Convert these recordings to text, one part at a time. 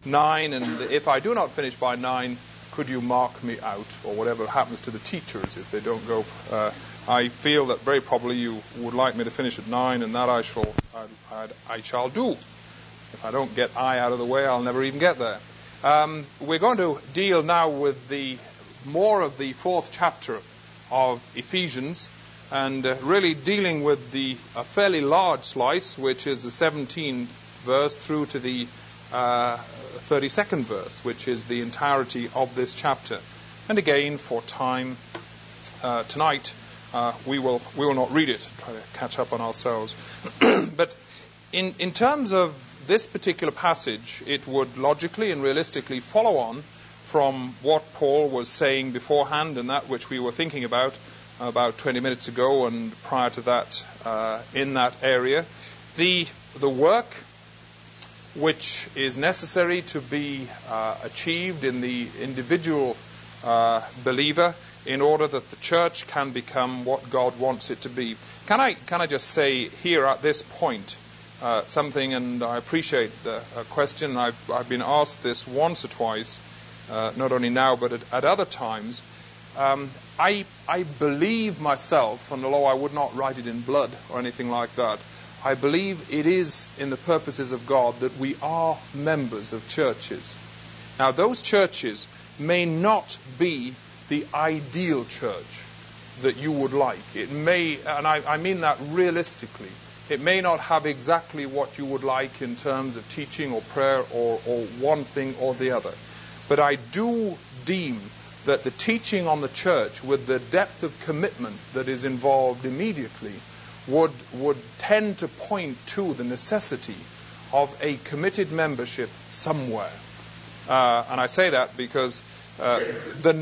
9, and if I do not finish by 9, could you mark me out, or whatever happens to the teachers if they don't go. I feel that very probably you would like me to finish at 9, and that I shall do. If I don't get I out of the way, I'll never even get there. We're going to deal now with more of the 4th chapter of Ephesians, and really dealing with a fairly large slice, which is the 17th verse through to the 32nd verse, which is the entirety of this chapter. And again, for time tonight, we will not read it, try to catch up on ourselves. But in terms of this particular passage, it would logically and realistically follow on from what Paul was saying beforehand, and that which we were thinking about 20 minutes ago and prior to that in that area. The work which is necessary to be achieved in the individual believer in order that the church can become what God wants it to be. Can I just say here at this point something, and I appreciate the question. I've been asked this once or twice, not only now but at other times. I believe myself, and although I would not write it in blood or anything like that, I believe it is in the purposes of God that we are members of churches. Now, those churches may not be the ideal church that you would like. It may, and I mean that realistically, it may not have exactly what you would like in terms of teaching or prayer or one thing or the other. But I do deem that the teaching on the church, with the depth of commitment that is involved immediately, would tend to point to the necessity of a committed membership somewhere. And I say that because the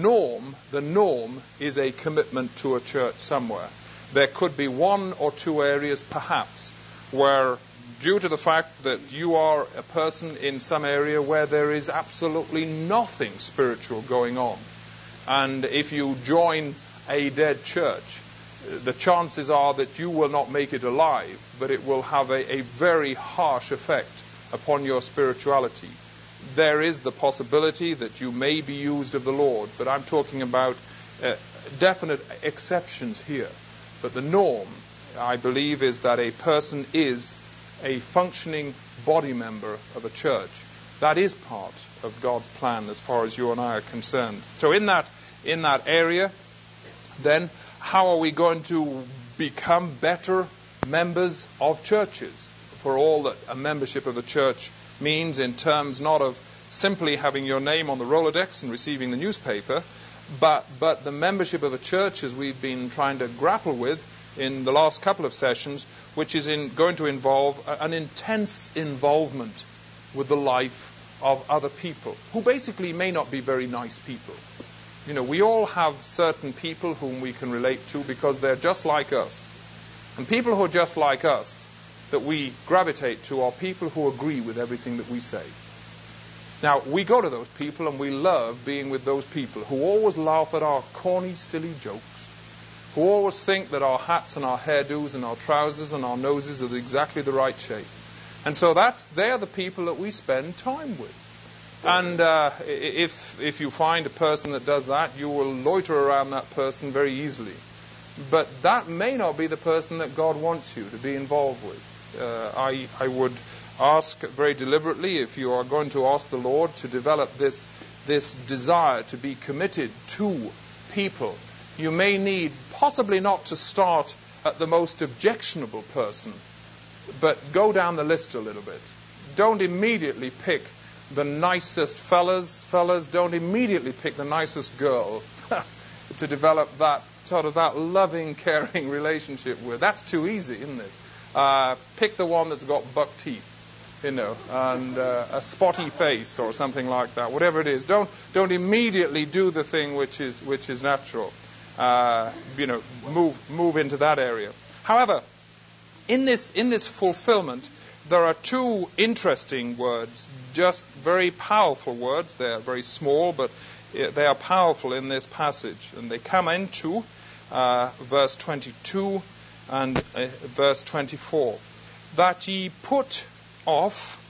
norm is a commitment to a church somewhere. There could be 1 or 2 areas perhaps where, due to the fact that you are a person in some area where there is absolutely nothing spiritual going on, and if you join a dead church, the chances are that you will not make it alive, but it will have a very harsh effect upon your spirituality. There is the possibility that you may be used of the Lord, but I'm talking about definite exceptions here. But the norm, I believe, is that a person is a functioning body member of a church. That is part of God's plan as far as you and I are concerned. So in that area, then, how are we going to become better members of churches? For all that a membership of a church means, in terms not of simply having your name on the Rolodex and receiving the newspaper, but the membership of a church, as we've been trying to grapple with in the last couple of sessions, which is going to involve an intense involvement with the life of other people, who basically may not be very nice people. You know, we all have certain people whom we can relate to because they're just like us. And people who are just like us that we gravitate to are people who agree with everything that we say. Now, we go to those people and we love being with those people who always laugh at our corny, silly jokes, who always think that our hats and our hairdos and our trousers and our noses are exactly the right shape. And so they're the people that we spend time with. And if you find a person that does that, you will loiter around that person very easily. But that may not be the person that God wants you to be involved with. I would ask very deliberately, if you are going to ask the Lord to develop this desire to be committed to people, you may need possibly not to start at the most objectionable person, but go down the list a little bit. Don't immediately pick the nicest fellas, don't immediately pick the nicest girl to develop that sort of that loving, caring relationship with. That's too easy, isn't it? Pick the one that's got buck teeth, and a spotty face or something like that. Whatever it is, don't immediately do the thing which is natural. Move into that area. However, in this fulfillment, there are 2 interesting words, just very powerful words. They are very small, but they are powerful in this passage. And they come into verse 22 and verse 24. That ye put off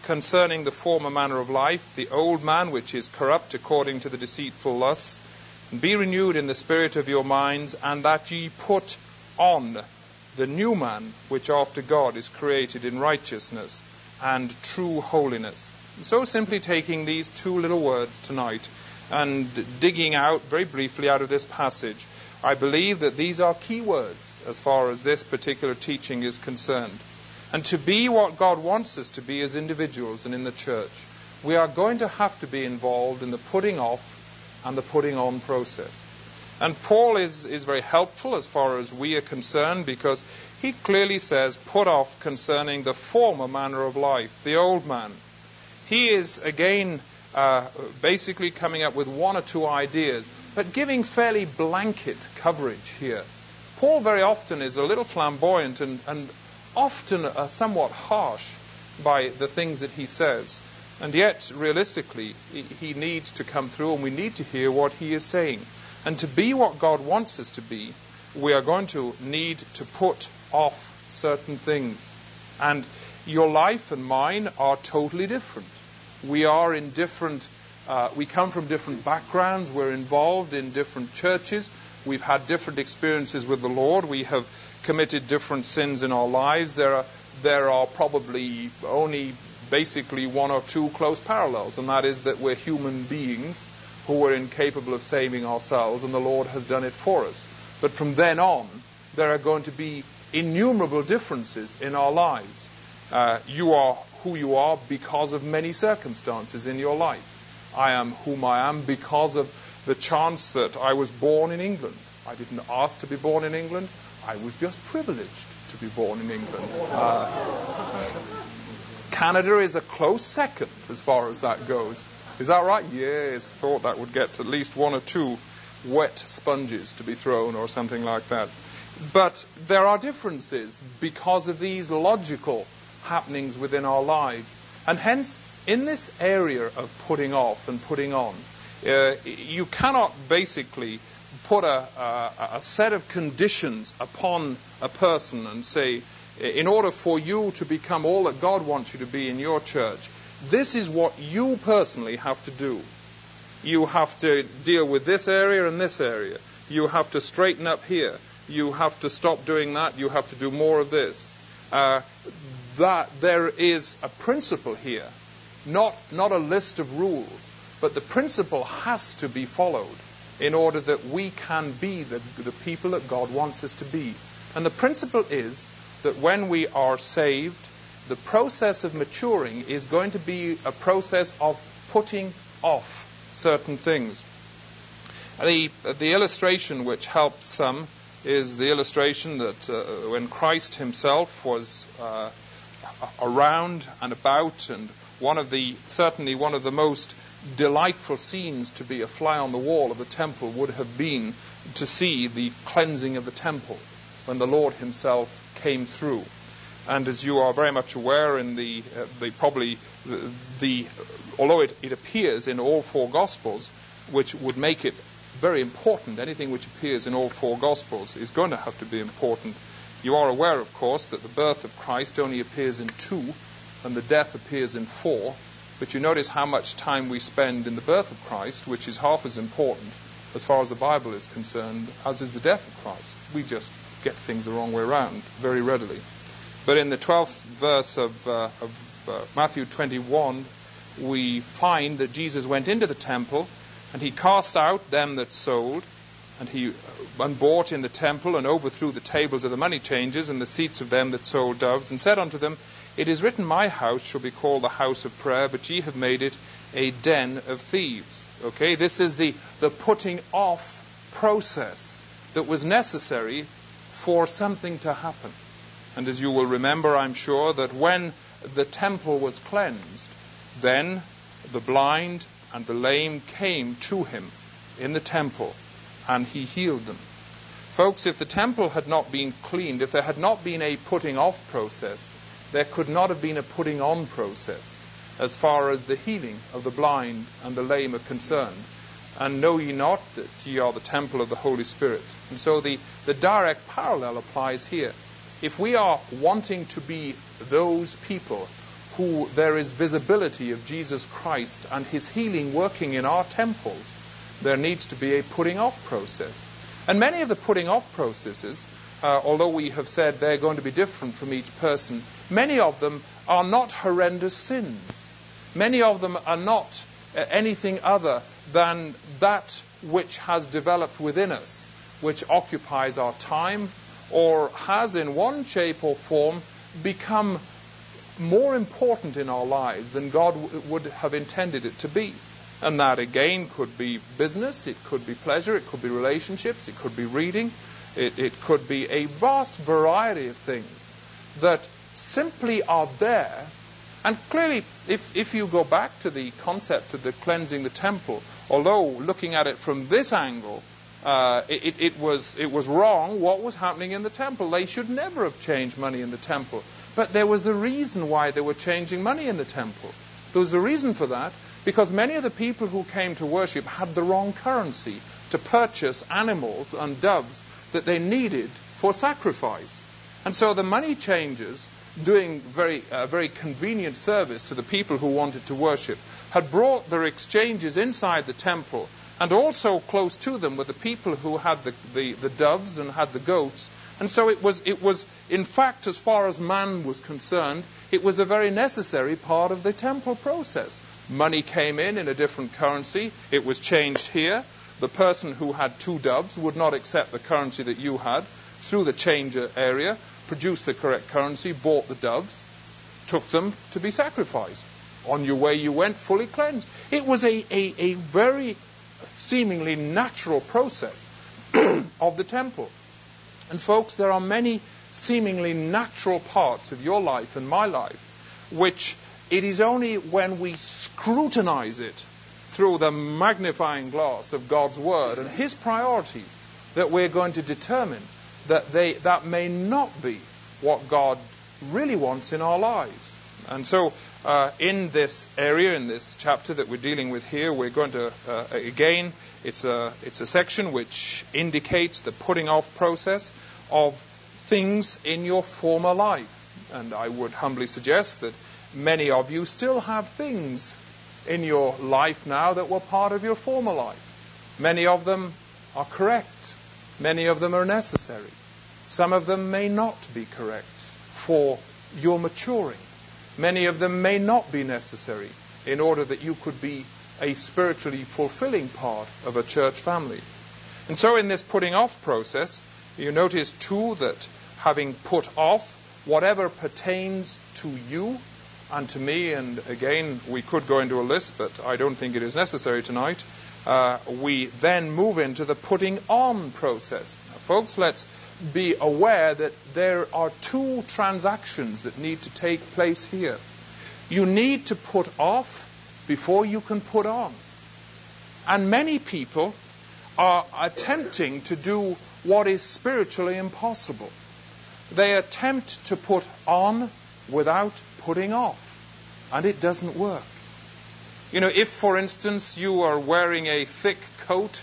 concerning the former manner of life, the old man which is corrupt according to the deceitful lusts, and be renewed in the spirit of your minds, and that ye put on the new man, which after God is created in righteousness and true holiness. So simply taking these two little words tonight and digging out very briefly out of this passage, I believe that these are key words as far as this particular teaching is concerned. And to be what God wants us to be as individuals and in the church, we are going to have to be involved in the putting off and the putting on process. And Paul is very helpful as far as we are concerned, because he clearly says, put off concerning the former manner of life, the old man. He is, again, basically coming up with one or two ideas, but giving fairly blanket coverage here. Paul very often is a little flamboyant and often somewhat harsh by the things that he says. And yet, realistically, he needs to come through, and we need to hear what he is saying. And to be what God wants us to be, we are going to need to put off certain things. And your life and mine are totally different. We are in different, we come from different backgrounds. We're involved in different churches. We've had different experiences with the Lord. We have committed different sins in our lives. There are probably only basically one or two close parallels, and that is that we're human beings who are incapable of saving ourselves, and the Lord has done it for us. But from then on, there are going to be innumerable differences in our lives. You are who you are because of many circumstances in your life. I am whom I am because of the chance that I was born in England. I didn't ask to be born in England. I was just privileged to be born in England. Canada is a close second as far as that goes. Is that right? Yes, thought that would get at least one or two wet sponges to be thrown or something like that. But there are differences because of these logical happenings within our lives. And hence, in this area of putting off and putting on, you cannot basically put a set of conditions upon a person and say, in order for you to become all that God wants you to be in your church, this is what you personally have to do. You have to deal with this area and this area. You have to straighten up here. You have to stop doing that. You have to do more of this. That there is a principle here, not a list of rules, but the principle has to be followed in order that we can be the people that God wants us to be. And the principle is that when we are saved, the process of maturing is going to be a process of putting off certain things. The illustration which helps some is the illustration that when Christ himself was around and about, and certainly one of the most delightful scenes to be a fly on the wall of the temple would have been to see the cleansing of the temple when the Lord himself came through. And as you are very much aware, in although it appears in all four Gospels, which would make it very important, anything which appears in all four Gospels is going to have to be important. You are aware, of course, that the birth of Christ only appears in 2, and the death appears in 4. But you notice how much time we spend in the birth of Christ, which is half as important as far as the Bible is concerned, as is the death of Christ. We just get things the wrong way around very readily. But in the 12th verse of Matthew 21, we find that Jesus went into the temple, and he cast out them that sold, and he bought in the temple, and overthrew the tables of the money changers and the seats of them that sold doves, and said unto them, It is written, My house shall be called the house of prayer, but ye have made it a den of thieves. Okay, this is the putting off process that was necessary for something to happen. And as you will remember, I'm sure, that when the temple was cleansed, then the blind and the lame came to him in the temple, and he healed them. Folks, if the temple had not been cleaned, if there had not been a putting off process, there could not have been a putting on process as far as the healing of the blind and the lame are concerned. And know ye not that ye are the temple of the Holy Spirit? And so the direct parallel applies here. If we are wanting to be those people who there is visibility of Jesus Christ and his healing working in our temples, there needs to be a putting off process. And many of the putting off processes, although we have said they're going to be different from each person, many of them are not horrendous sins. Many of them are not anything other than that which has developed within us, which occupies our time, or has in one shape or form become more important in our lives than God would have intended it to be. And that again could be business, it could be pleasure, it could be relationships, it could be reading, it could be a vast variety of things that simply are there. And clearly, if you go back to the concept of the cleansing the temple, although looking at it from this angle, it was wrong what was happening in the temple. They should never have changed money in the temple. But there was a reason why they were changing money in the temple. There was a reason for that, because many of the people who came to worship had the wrong currency to purchase animals and doves that they needed for sacrifice. And so the money changers, doing very convenient service to the people who wanted to worship, had brought their exchanges inside the temple, and also close to them were the people who had the doves and had the goats. And so it was, in fact, as far as man was concerned, it was a very necessary part of the temple process. Money came in a different currency. It was changed here. The person who had 2 doves would not accept the currency that you had. Through the changer area, produced the correct currency, bought the doves, took them to be sacrificed. On your way you went, fully cleansed. It was a very seemingly natural process of the temple. And folks, there are many seemingly natural parts of your life and my life which it is only when we scrutinize it through the magnifying glass of God's Word and His priorities that we're going to determine that may not be what God really wants in our lives. And so in this area, in this chapter that we're dealing with here, we're going to, again, it's a section which indicates the putting off process of things in your former life. And I would humbly suggest that many of you still have things in your life now that were part of your former life. Many of them are correct. Many of them are necessary. Some of them may not be correct for your maturing. Many of them may not be necessary in order that you could be a spiritually fulfilling part of a church family. And so in this putting off process, you notice too that having put off whatever pertains to you and to me, and again, we could go into a list, but I don't think it is necessary tonight, we then move into the putting on process. Now, folks, let's be aware that there are 2 transactions that need to take place here. You need to put off before you can put on. And many people are attempting to do what is spiritually impossible. They attempt to put on without putting off. And it doesn't work. You know, if, for instance, you are wearing a thick coat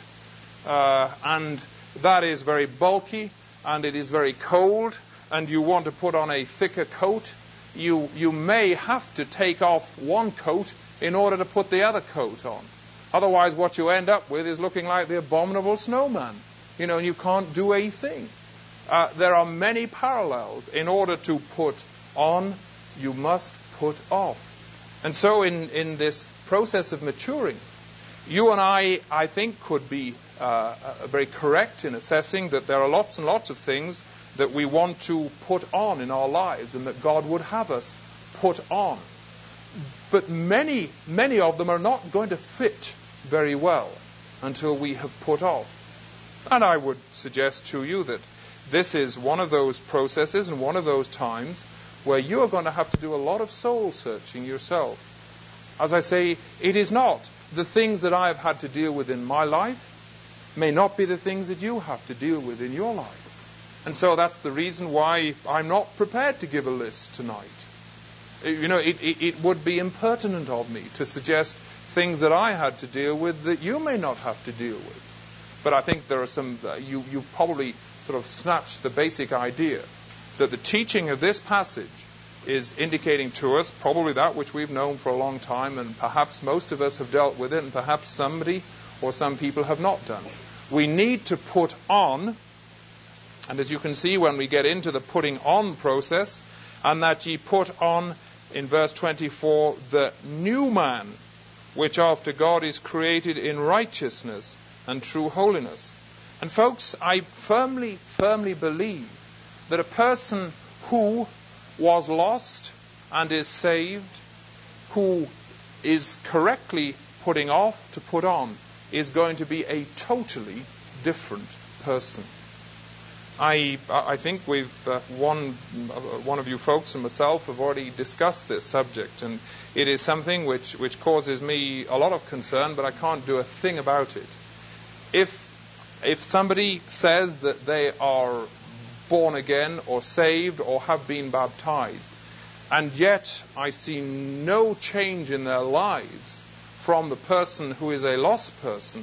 and that is very bulky and it is very cold and you want to put on a thicker coat, you may have to take off one coat in order to put the other coat on. Otherwise, what you end up with is looking like the abominable snowman. You know, and you can't do a thing. There are many parallels. In order to put on, you must put off. And so in this process of maturing, you and I think, could be very correct in assessing that there are lots and lots of things that we want to put on in our lives and that God would have us put on. But many of them are not going to fit very well until we have put off. And I would suggest to you that this is one of those processes and one of those times where you are going to have to do a lot of soul searching yourself. As I say, it is not the things that I have had to deal with in my life may not be the things that you have to deal with in your life. And so that's the reason why I'm not prepared to give a list tonight. You know, it would be impertinent of me to suggest things that I had to deal with that you may not have to deal with. But I think there are some, you probably sort of snatched the basic idea that the teaching of this passage is indicating to us probably that which we've known for a long time, and perhaps most of us have dealt with it, and perhaps somebody or some people have not done. We need to put on, and as you can see when we get into the putting on process, and that ye put on, in verse 24, the new man, which after God is created in righteousness and true holiness. And folks, I firmly believe that a person who was lost and is saved, who is correctly putting off to put on, is going to be a totally different person. I think we've one of you folks and myself have already discussed this subject, and it is something which causes me a lot of concern, but I can't do a thing about it. If somebody says that they are born again or saved or have been baptized, and yet I see no change in their lives from the person who is a lost person,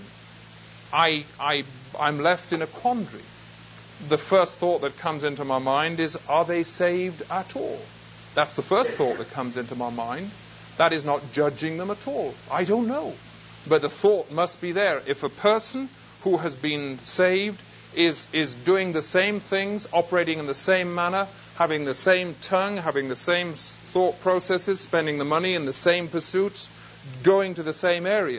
I'm left in a quandary. The first thought that comes into my mind is, are they saved at all? That's the first thought that comes into my mind. That is not judging them at all. I don't know. But the thought must be there. If a person who has been saved is doing the same things, operating in the same manner, having the same tongue, having the same thought processes, spending the money in the same pursuits, going to the same area,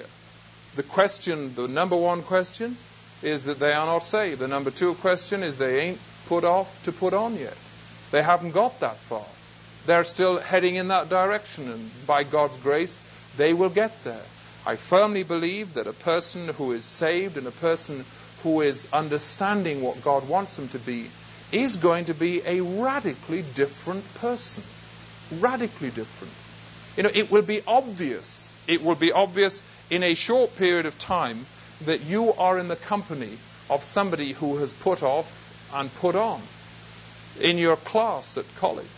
the number one question, is that they are not saved. The number two question is they ain't put off to put on yet. They haven't got that far. They're still heading in that direction, and by God's grace, they will get there. I firmly believe that a person who is saved and a person who is understanding what God wants them to be is going to be a radically different person. Radically different. It will be obvious. It will be obvious in a short period of time that you are in the company of somebody who has put off and put on. In your class at college,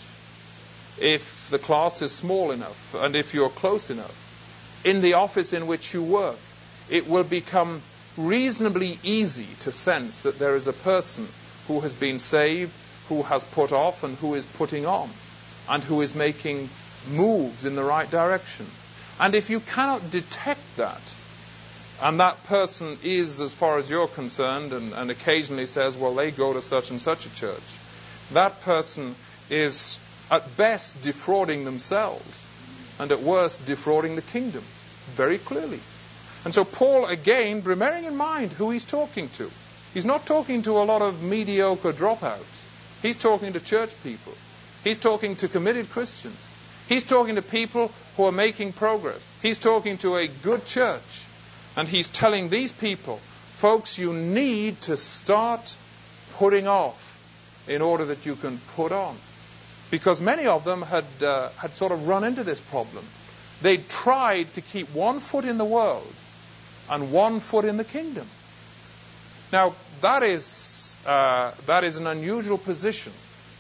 if the class is small enough and if you're close enough, in the office in which you work, it will become reasonably easy to sense that there is a person who has been saved, who has put off and who is putting on, and who is making moves in the right direction. And if you cannot detect that, and that person is, as far as you're concerned, and occasionally says, well, they go to such and such a church, that person is at best defrauding themselves, and at worst defrauding the kingdom, very clearly. And so Paul, again, bearing in mind who he's talking to. He's not talking to a lot of mediocre dropouts. He's talking to church people. He's talking to committed Christians. He's talking to people who are making progress. He's talking to a good church. And he's telling these people, folks, you need to start putting off in order that you can put on. Because many of them had sort of run into this problem. They tried to keep one foot in the world and one foot in the kingdom. Now, that is an unusual position,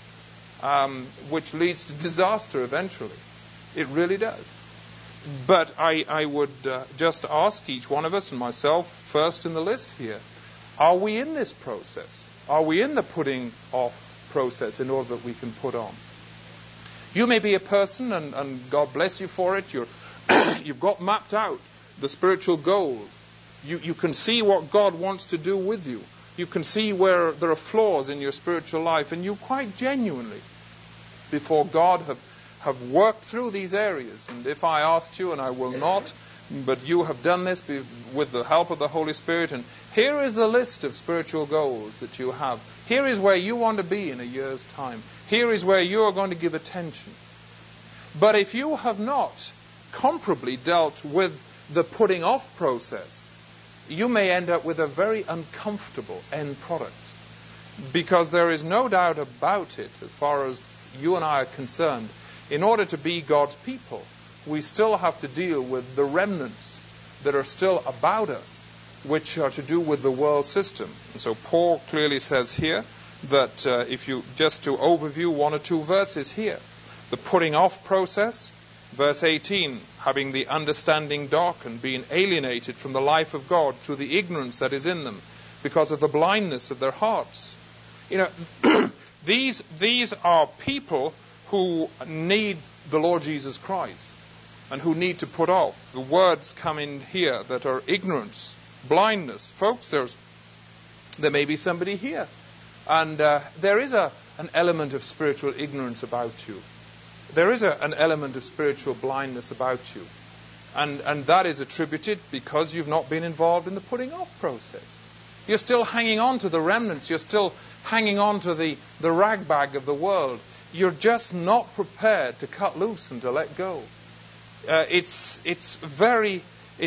which leads to disaster eventually. It really does. But I would just ask each one of us, and myself first in the list here, are we in this process? Are we in the putting off process in order that we can put on? You may be a person, and God bless you for it, you've got mapped out the spiritual goals. You can see what God wants to do with you. You can see where there are flaws in your spiritual life, and you quite genuinely, before God, have worked through these areas. And if I asked you, and I will not, but you have done this with the help of the Holy Spirit, and here is the list of spiritual goals that you have. Here is where you want to be in a year's time. Here is where you are going to give attention. But if you have not comparably dealt with the putting off process, you may end up with a very uncomfortable end product. Because there is no doubt about it, as far as you and I are concerned, in order to be God's people, we still have to deal with the remnants that are still about us, which are to do with the world system. And so Paul clearly says here that if you just to overview one or two verses here, the putting off process, verse 18, having the understanding darkened, being alienated from the life of God through the ignorance that is in them, because of the blindness of their hearts. These are people who need the Lord Jesus Christ and who need to put off. The words come in here that are ignorance, blindness. Folks, there may be somebody here, and there is an element of spiritual ignorance about you. There is an element of spiritual blindness about you. And that is attributed because you've not been involved in the putting off process. You're still hanging on to the remnants. You're still hanging on to the ragbag of the world. You're just not prepared to cut loose and to let go. It's very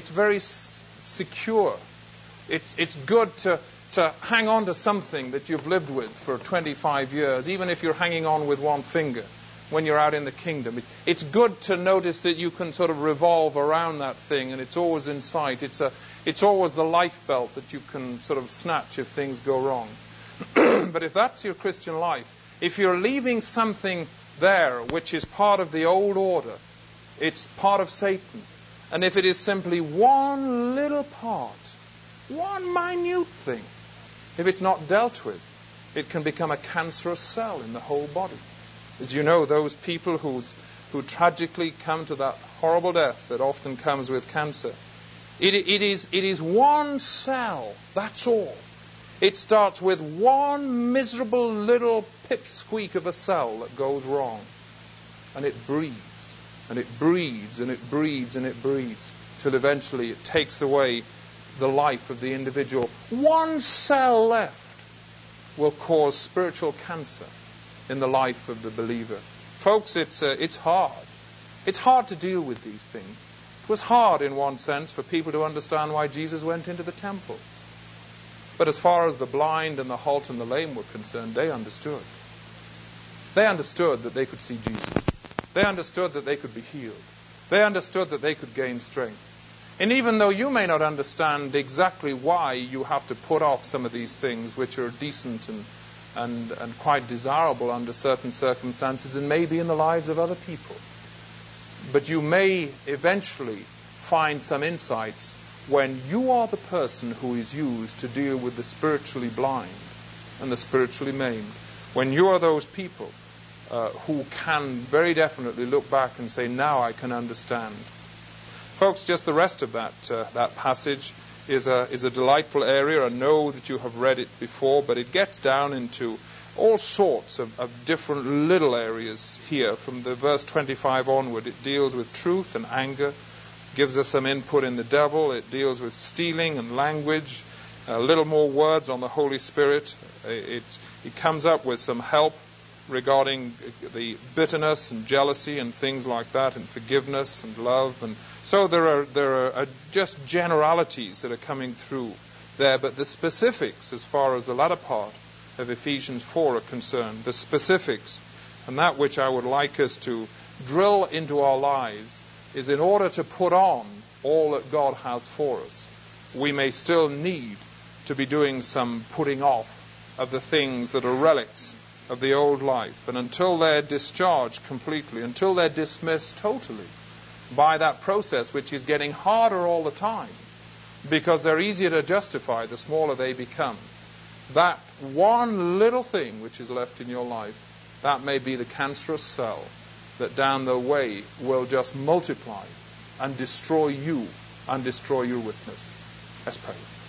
secure. It's good to hang on to something that you've lived with for 25 years, even if you're hanging on with one finger when you're out in the kingdom. It's good to notice that you can sort of revolve around that thing and it's always in sight. It's always the life belt that you can sort of snatch if things go wrong. But if that's your Christian life, if you're leaving something there which is part of the old order, it's part of Satan. And if it is simply one little part, one minute thing, if it's not dealt with, it can become a cancerous cell in the whole body. As you know, those people who tragically come to that horrible death that often comes with cancer, it is one cell, that's all. It starts with one miserable little pipsqueak of a cell that goes wrong. And it breeds, and it breeds, and it breeds, and it breeds, till eventually it takes away the life of the individual. One cell left will cause spiritual cancer in the life of the believer. Folks, it's hard. It's hard to deal with these things. It was hard in one sense for people to understand why Jesus went into the temple. But as far as the blind and the halt and the lame were concerned, they understood. They understood that they could see Jesus. They understood that they could be healed. They understood that they could gain strength. And even though you may not understand exactly why you have to put off some of these things which are decent and quite desirable under certain circumstances and maybe in the lives of other people, but you may eventually find some insights when you are the person who is used to deal with the spiritually blind and the spiritually maimed. When you are those people who can very definitely look back and say, now I can understand. Folks, just the rest of that passage is a delightful area. I know that you have read it before, but it gets down into all sorts of different little areas here. From the verse 25 onward, it deals with truth and anger, gives us some input in the devil. It deals with stealing and language, a little more words on the Holy Spirit. It comes up with some help regarding the bitterness and jealousy and things like that, and forgiveness and love. And so there are just generalities that are coming through there, but the specifics, as far as the latter part of Ephesians 4 are concerned, the specifics, and that which I would like us to drill into our lives, is in order to put on all that God has for us, we may still need to be doing some putting off of the things that are relics of the old life. And until they're discharged completely, until they're dismissed totally by that process, which is getting harder all the time, because they're easier to justify the smaller they become, that one little thing which is left in your life, that may be the cancerous cell that down the way will just multiply and destroy you and destroy your witness. Let's pray.